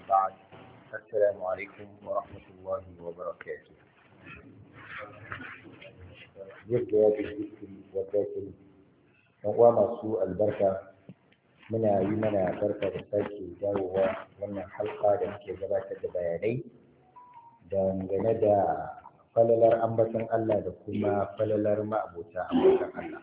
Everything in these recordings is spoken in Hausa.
بعد السلام عليكم ورحمة الله وبركاته. يبدأ بالذكر والذاكر وما سوء البركة muna yi mana barka da sake dawowa wannan halka da muke gabatar da bayanai dangane da falalar ambaton Allah da kuma falalar ma'abota ambaton Allah.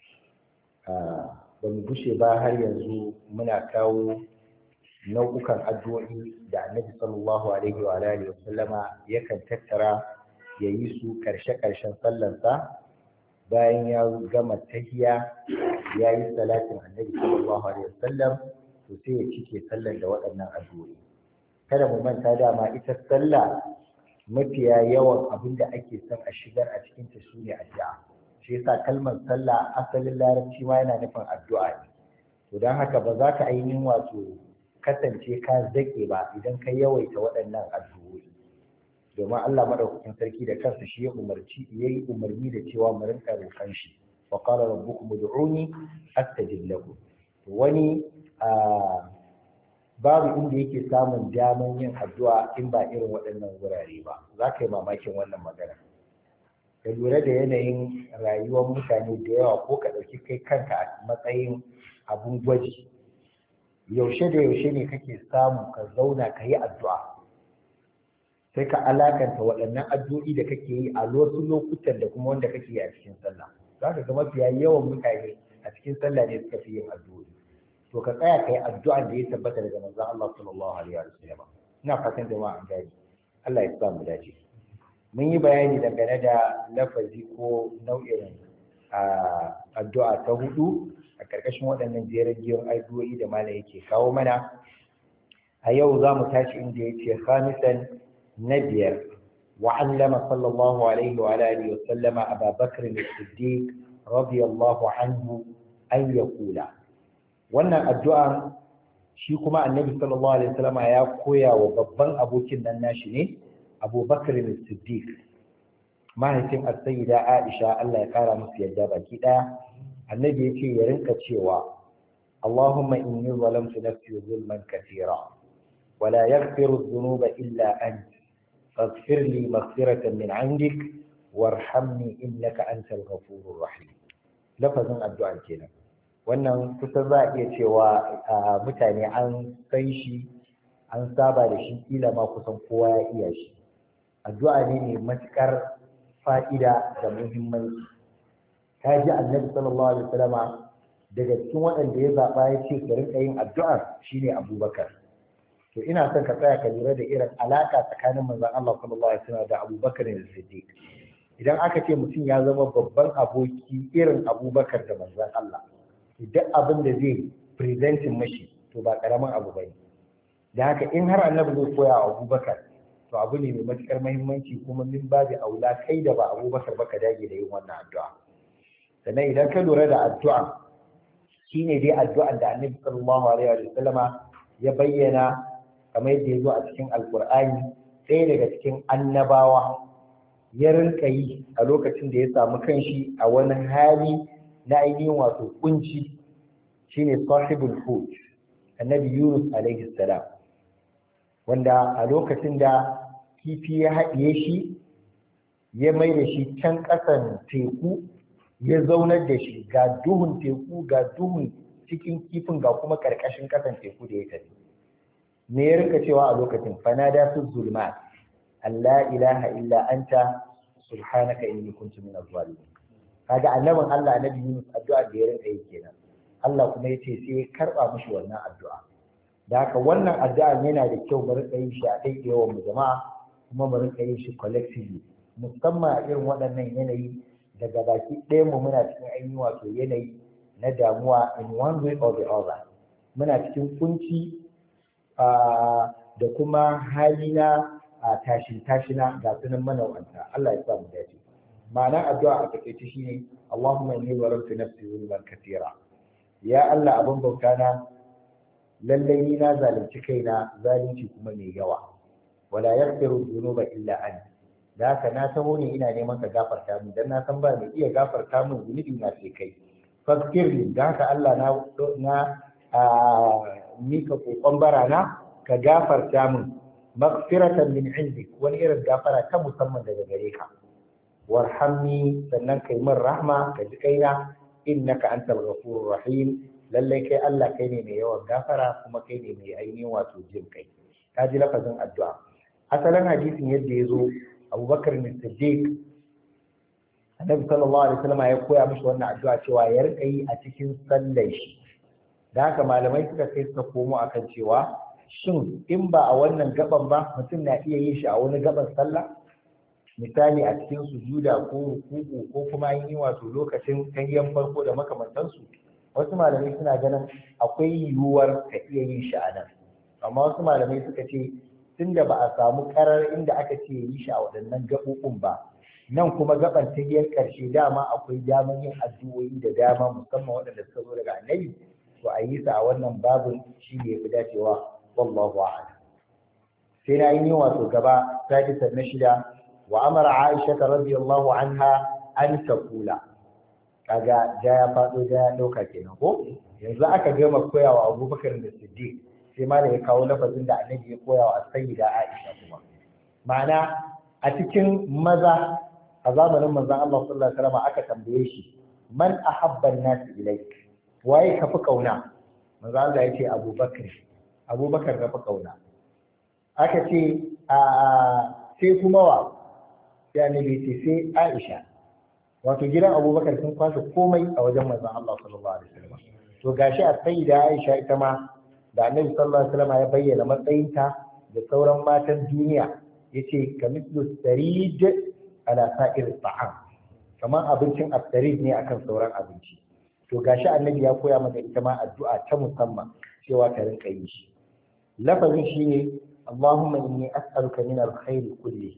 Ba mu gushe ba har yanzu muna kawo nau'ukan addu'o'i da Annabi sallallahu alaihi wa alihi wa sallama yakan tattara ya yi su karshe-karshen sallarsa bayan ya gama tahiyya ya yi salatin Annabi sallallahu alaihi wa sallam to sai ya cike sallar da waɗannan addu'o'i. Kada mu manta dama ita sallah mafiya yawan abin da ake son a shigar a cikin ta shine addu'a. Shi yasa kalmar sallah asalin larabci ma yana nufin addu'a ne. To don haka ba za ka ainihin wato kasance ka zake ba idan ka yawaita waɗannan addu'o'i. Domin Allah madaukakin sarki da kansa shi ya yi umarni da cewa mu rinka roƙon shi. Wa qala rabbukum ud'uni astajib lakum. Wani babu inda yake samun daman yin addu'a in ba irin waɗannan wurare ba. Za ka yi mamakin wannan magana. Ka lura da yanayin rayuwar mutane da yawa ko ka ɗauki kai kanka a matsayin abun gwaji. Yaushe da yaushe ne kake samu ka zauna ka yi addu'a. Sai ka alakanta waɗannan addu'o'i da kake yi a wasu lokutan da kuma wanda kake yi a cikin sallah. Za ka ga mafiya yawan mutane a cikin sallah ne suka fi yin addu'o'i. To ka tsaya ka yi addu'a da ya tabbata daga manzon Allah sallallahu alaihi wa sallam. Ina fatan jama'a an gani. Allah ya sa mu dace. Mun yi bayani dangane da lafazi ko nau'in addu'a ta hudu a ƙarƙashin waɗannan jerin addu'o'i da malam yake kawo mana. A yau za mu tashi inda ya ce khamisan na biyar وعلم صلى الله عليه وآله وسلم أبا بكر الصديق رضي الله عنه أن يقول wannan addu'a shi kuma annabi sallallahu alaihi wasallam ya koya wa babban abokin nan nashi ne Abu Bakr as-Siddiq mahaifin as-sayyida Aisha Allah ya kara musu yadda baki daya annabi yace ya rinka cewa Allahumma inni zalamtu nafsi zulman katira wa la yaghfiru dhunuba illa anta faghfir li maghfiratan min 'indik warhamni innaka antal ghafurur rahim lafazin addu'a kenan wannan kusan za a iya cewa mutane an san shi an saba da shi kila ma kusan kowa ya iya shi addu'a ne mai matukar fa'ida da muhimmanci ta ji annabi sallallahu alaihi wasallama daga cikin waɗanda ya zaɓa ya ce ka rinka yin addu'a shine abubakar to ina son ka tsaya ka lura da irin alaka tsakanin manzon Allah sallallahu alaihi wasallam da abubakar da siddiq idan aka ce mutum ya zama babban aboki irin abubakar da manzon Allah duk abin da zai presentin mashi to ba karamin abu bane da haka in har annabi zai koya wa abubakar to abu ne mai matukar muhimmanci kuma min babu aula kai da ba abubakar ba ka dage da yin wannan addu'a sannan idan ka lura da addu'a shine dai addu'ar da annabi sallallahu alaihi wa sallama ya bayyana kamar yadda ya zo a cikin alkur'ani ɗaya daga cikin annabawa ya rinka yi a lokacin da ya samu kanshi a wani hali na ainihin wato kunci shine sahibul hut annabi Yunus alaihi salam wanda a lokacin da kifi ya haɗiye shi ya mai da shi can ƙasan teku ya zaunar da shi ga duhun teku ga duhun cikin kifin ga kuma ƙarƙashin ƙasan teku da ya tafi me ya rika cewa a lokacin fanada su zulmat Allah ilaha illa anta subhanaka inni kuntu minaz zalimin kaga annabin Allah annabi Yunus addu'a da ya rinka yi kenan Allah kuma yace sai ya karba mishi wannan addu'a da haka wannan addu'a yana da kyau mu rinka yin shi a ɗaiɗaiwan mu jama'a kuma mu rinka yin shi collectively musamman a irin waɗannan yanayi daga baki ɗayan mu muna cikin ainihin wato yanayi na damuwa in one way or the other muna cikin kunci da kuma hali na tashina ga sunan manawanta Allah ya sa mu dace ma'anar addu'a a takaice shine Allahumma inni zalamtu nafsi zulman katira ya Allah abin bauta na lallai ni na zalunci kaina zalunci kuma mai yawa wala yaghfiru dhunuba illa anta da haka na taho ne ina neman ka gafarta min dan na san ba mai iya gafarta min zunubi na sai kai faghfirli da haka Allah na mika kokon barana ka gafarta min maghfiratan min indik wani irin gafara ta musamman daga gare ka warhamni sannan kai min rahma ka ji kaina innaka antal ghafurur rahim lallai kai Allah kai ne mai yawan gafara kuma kai ne mai ainihin wato jin kai ka ji lafazin addu'a asalin hadisin yadda ya zo Abubakar ne Siddiq Annabi sallallahu alaihi wasallam ya koya mishi wannan addu'a cewa ya rika yi a cikin sallar shi da haka malamai suka kai suka komo akan cewa shin in ba a wannan gaban ba mutum na iya yin shi a wani gaban sallah misali a cikin sujuda ko ruku'u ko kuma yin wato lokacin tayyan farko da makamantansu wasu malamai suna ganin akwai yiwuwar ka iya yin shi a nan amma wasu malamai suka ce tunda ba a samu karar inda aka ce yi shi a waɗannan gaɓoɓin ba nan kuma gaban tahiyyar ƙarshe dama akwai daman yin addu'o'i da dama musamman waɗanda suka zo daga annabi to a yi sa a wannan babin shi ne fi dacewa wallahu a'lam sai na yi wato gaba sadisan na shida wa amara aisha radiyallahu anha an taqula kaga ja ya faɗo ja ya ɗauka kenan ko yanzu aka gama koyawa abubakar da siddiq sai ma da ya kawo lafazin da annabi ya koyawa sayyida aisha kuma ma'ana a cikin maza a zamanin manzon Allah sallallahu alaihi wasallam aka tambaye shi man ahabba an-nas ilayk waye ka fi kauna manzon Allah ya ce abubakar ka fi kauna aka ce sai kuma wa sai annabi ce sai aisha wato gidan abubakar sun kwashe komai a wajen manzon Allah sallallahu alaihi wasallam to gashi a sayyida aisha ita ma da annabi sallallahu alaihi wasallam ya bayyana matsayinta da sauran matan duniya yace kamithlu sarid ala sa'ir ta'am kamar abincin aftarid ne akan sauran abinci to gashi annabi ya koya mata ita ma addu'a ta musamman cewa ta rinka yi shi lafazin shine Allahumma inni as'aluka min alkhair kulli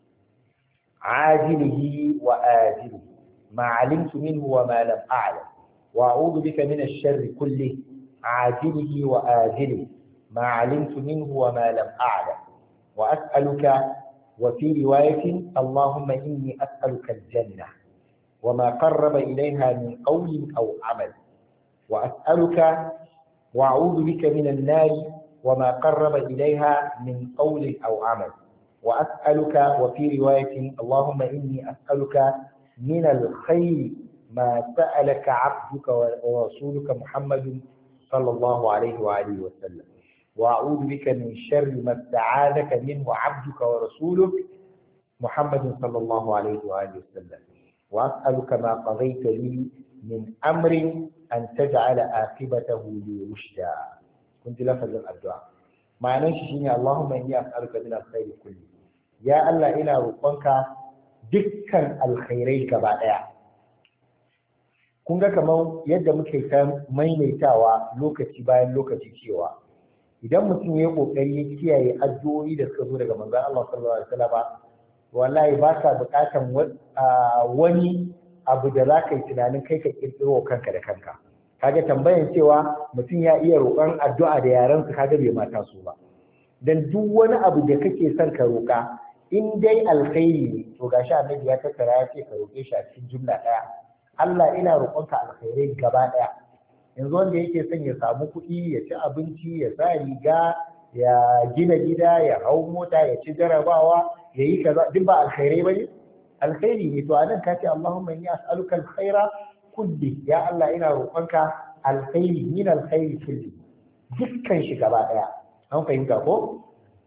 ajilihi wa ajilihi ma 'alimtu minhu wa ma lam a'lam wa a'udhu bika min ash-sharri kulli عاجله وآجله ما علمت منه وما لم أعلم وأسألك وفي رواية اللهم إني أسألك الجنة وما قرب إليها من قول أو عمل وأسألك وأعوذ بك من النار وما قرب إليها من قول أو عمل وأسألك وفي رواية اللهم إني أسألك من الخير ما سألك عبدك ورسولك محمد صلى الله عليه وآله وسلم وأعوذ بك من شر ما استعاذك منه عبدك ورسولك محمد صلى الله عليه وآله وسلم وأسألك ما قضيت لي من أمر أن تجعل عاقبته لي رشدا كنت لفظ الدعاء معناه شيء اللهم إني أسألك من الخير كله يا الله إلى ربك دكا الخيرين كبائع kun ga kamar yadda muke ta maimaitawa lokaci bayan lokaci cewa idan mutum ya kokari ya kiyaye addu'o'i da suka zo daga manzon Allah sallallahu alaihi wasallam wallahi ba ka bukatan wani abu da za ka yi tunanin kai ka kirkiro kanka da kanka kaga tambayan cewa mutum ya iya roƙon addu'a da yaran su kaga bai mata su ba dan duk wani abu da kake son ka roƙa in dai alkhairi ne to gashi annabi ya tattara ya ce ka roƙe shi a cikin jumla ɗaya Allah ina roƙonka alkhairai gaba ɗaya yanzu wanda yake son ya samu kuɗi ya ci abinci ya sa riga ya gina gida ya hau mota ya ci jarabawa ya yi kaza duk ba alkhairai ba ne alkhairi ne to anan ka ce Allahumma inni as'aluka alkhaira kulli ya Allah ina roƙonka alkhairi min alkhairi kulli dukkan shi gaba ɗaya an fahimta ko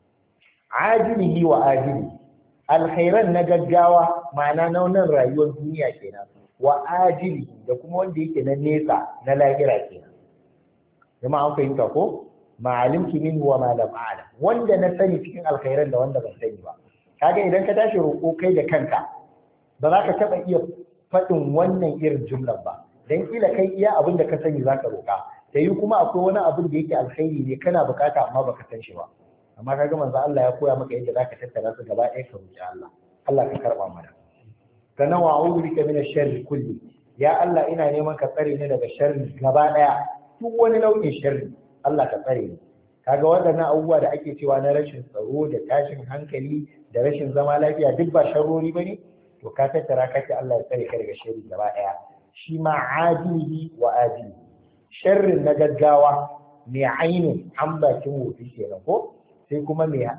ajilihi wa ajili alkhairan na gaggawa ma'ana na wannan rayuwar duniya kenan wa ajili da kuma wanda yake na nesa na lahira kenan jama'a an fahimta ko ma'alimtu minhu wa ma lam a'lam wanda na sani cikin alkhairan da wanda ban sani ba kaga idan ka tashi roƙo kai da kanka ba za ka taɓa iya faɗin wannan irin jumlar ba dan kila kai iya abin da ka sani za ka roƙa da yi kuma akwai wani abin da yake alkhairi ne kana bukata amma baka san shi ba amma kaga manzo Allah ya koya maka yadda zaka tattara su gaba ɗaya ka roƙi Allah Allah ka karɓa mana sannan wa a'udhu bika min ash-sharri kulli ya Allah ina neman ka tsare ni daga sharri gaba daya duk wani nau'in sharri Allah ka tsare ni kaga waɗannan abubuwa da ake cewa na rashin tsaro da tashin hankali da rashin zama lafiya duk ba sharrori bane to ka tattara ka ce Allah ya tsare ka daga sharri gaba daya shi ma adili wa adili sharrin na gaggawa mai ainin an bakin wofi kenan ko sai kuma mai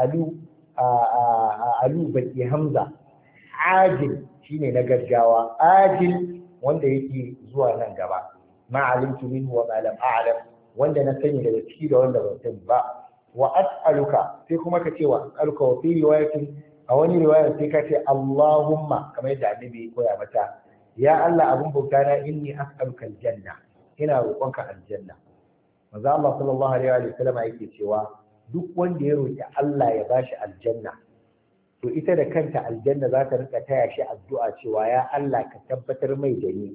alu baki hamza, ajil shine na gaggawa, ajil wanda yake zuwa nan gaba, ma alimtu minhu wa ma lam a'lam, wanda na sani daga ciki da wanda ban sani ba. Wa as'aluka sai kuma ka ce wa as'aluka, wa fi riwayatin, a wani riwaya sai ka ce Allahumma, kamar yadda annabi ya koya mata, ya Allah abun bauta na, inni as'aluka aljanna, ina roƙonka aljanna. Manzo Allah sallallahu alaihi wa sallam yake cewa duk wanda ya roki Allah ya bashi aljanna, to ita da kanta aljanna za ta rika taya shi addu'a cewa ya Allah ka tabbatar mai da ni.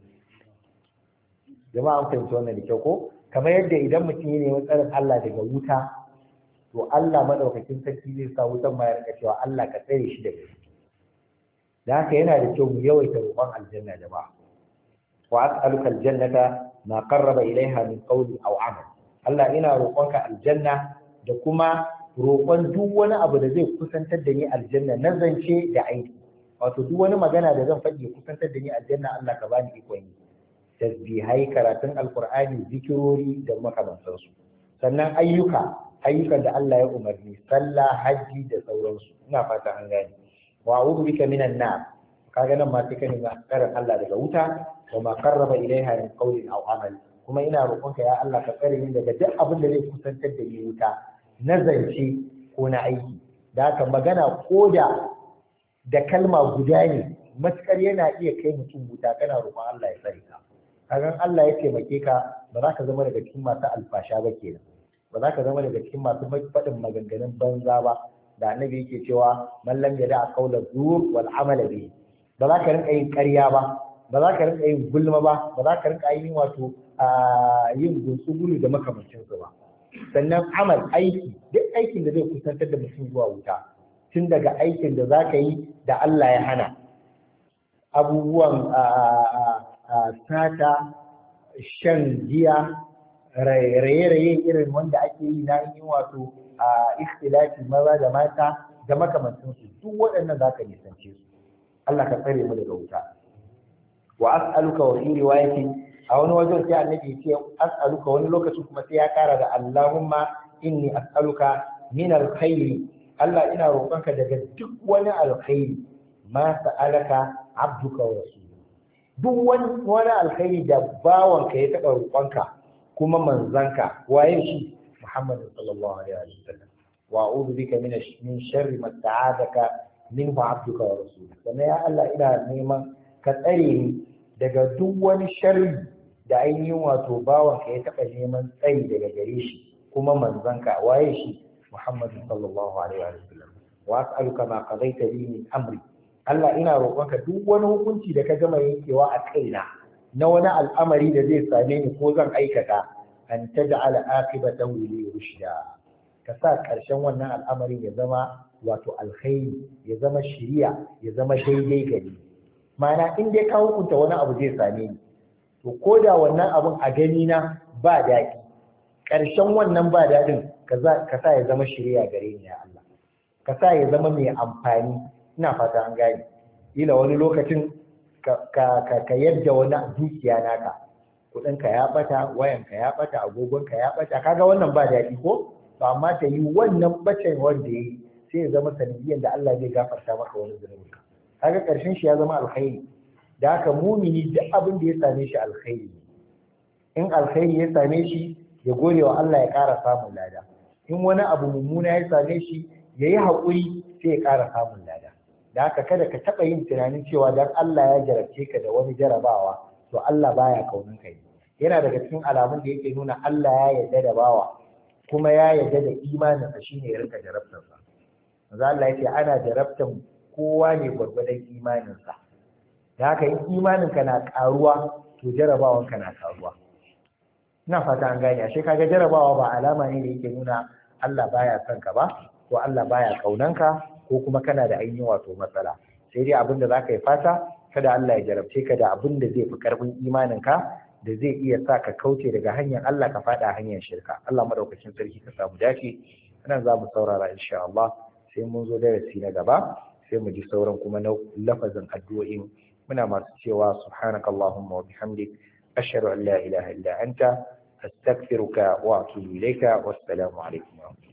Jama'a an fahimci wannan da kyau ko? Kamar yadda idan mutum ya nemi tsarin Allah daga wuta, to Allah madaukakin sarki zai sa wutan ma ya rika cewa Allah ka tsare shi daga shi. Da haka yana da kyau mu yawaita roƙon aljanna jama'a. Wa as'aluka aljannata ma qarraba ilaiha min qawli aw amal. Allah ina roƙonka aljanna da kuma roƙon duk wani abu da zai kusantar da ni aljanna na zance da aiki. Wato duk wani magana da zan faɗi ya kusantar da ni aljanna, Allah ka bani ikon yi. Tasbihai, karatun alqur'ani, zikirori da makamantansu. Sannan ayyukan da Allah ya umarni, sallah, hajji da sauransu. Ina fata an gane. Wa a'udhu bika minan nar. Kaga nan ma sai ka nemi tsarin Allah daga wuta, wa ma qarraba ilaiha min qawlin aw amal. Kuma ina roƙonka ya Allah ka tsare ni daga duk abin da zai kusantar da ni wuta, na zance ko na aiki. Da haka magana ko da kalma guda ne, matukar yana iya kai mutum wuta, kana roƙon Allah ya tsare ka. Kagan Allah ya taimake ka, ba za ka zama daga cikin masu alfasha ba kenan, ba za ka zama daga cikin masu faɗin maganganun banza ba, da annabi yake cewa man lam yada qawla zur wal amala bihi. Ba za ka rinka yin ƙarya ba, ba za ka rinka yin gulma ba, ba za ka rinka yin wato yin gunsugulu da makamancin su ba. Sannan amal, aiki, duk aikin da zai kusantar da mutum zuwa wuta, tun daga aikin da za ka yi da Allah ya hana, abubuwan sata, shan giya, raye-raye irin wanda ake yi na yin wato ikhtilafi maza da mata da makamantan su, duk waɗannan za ka nisance su. Allah ka tsare mu daga wuta. Wa as'aluka, wa fi riwayati, a wani wajen sai annabi ya ce as'aluka, wani lokacin kuma sai ya kara da Allahumma inni as'aluka min alkhairi. Allah ina roƙonka daga duk wani alkhairi ma sa'alaka abduka wa rasuluhu. Duk wani alkhairi da bawanka ya taɓa roƙonka kuma manzanka, waye shi? Muhammad sallallahu alaihi wa sallam. Wa a'udhu bika min sharri ma ta'adaka minhu abduka wa rasuluhu. Sannan ya Allah ina neman ka tsare ni daga duk wani sharri da ainihin wato bawanka ya taɓa neman tsari daga gare shi kuma manzanka, waye shi? Muhammad sallallahu alaihi wa sallam. Wa as'aluka ma qadaita li min amri. Allah ina roƙonka duk wani hukunci da ka gama yankewa a kaina na wani al'amari da zai same ni ko zan aikata, an taj'ala aqibatan li rushda. Ka sa ƙarshen wannan al'amari ya zama wato alkhairi, ya zama shiriya, ya zama daidai gari. Ma'ana in dai ka hukunta wani abu zai same ni, to ko da wannan abun a gani na ba daɗi, ƙarshen wannan ba daɗin ka sa ya zama shiriya gare ni ya Allah. Ka sa ya zama mai amfani. Ina fata an gane. Ila wani lokacin ka yadda wani dukiya naka, kuɗinka ya ɓata, wayanka ya ɓata, agogonka ya ɓata, kaga wannan ba daɗi ko? Ba amma ta yi wannan ɓacin wanda ya yi sai ya zama sanadiyan da Allah zai gafarta maka wani zunubinka. Kaga ƙarshen shi ya zama alkhairi. Da haka mumini duk abin da ya same shi alkhairi. In alkhairi ya same shi, ya gode wa Allah ya ƙara samun lada. In wani abu mummuna ya same shi, ya yi haƙuri sai ya ƙara samun lada. Da haka kada ka taɓa yin tunanin cewa dan Allah ya jarabce ka da wani jarabawa, to Allah baya kaunin ka. Yana daga cikin alamun da yake nuna Allah ya yarda da bawa, kuma ya yarda da imaninsa shine ya rinka jarabtarsa. Manzo Allah yake ana jarabtan kowa ne gwargwadon imaninsa. Da haka in imaninka na ƙaruwa, to jarabawanka na ƙaruwa. Ina fata an gane. Ashe kaga jarabawa ba alama ne da yake nuna Allah baya son ka ba, ko Allah baya kaunanka, ko kuma kana da ainihin wato matsala. Sai dai abin da zaka yi fata, kada Allah ya jarabce ka da abin da zai fi karfin imaninka, da zai iya sa ka kauce daga hanyar Allah ka fada hanyar shirka. Allah madaukakin sarki ka samu dace. Nan za mu saurara insha Allah, sai mun zo darasi na gaba sai mu ji sauran kuma na lafazin addu'o'in. Muna masu cewa subhanakallahumma wa bihamdik, ashhadu an la ilaha illa anta, astaghfiruka wa atubu ilayka, wassalamu alaikum.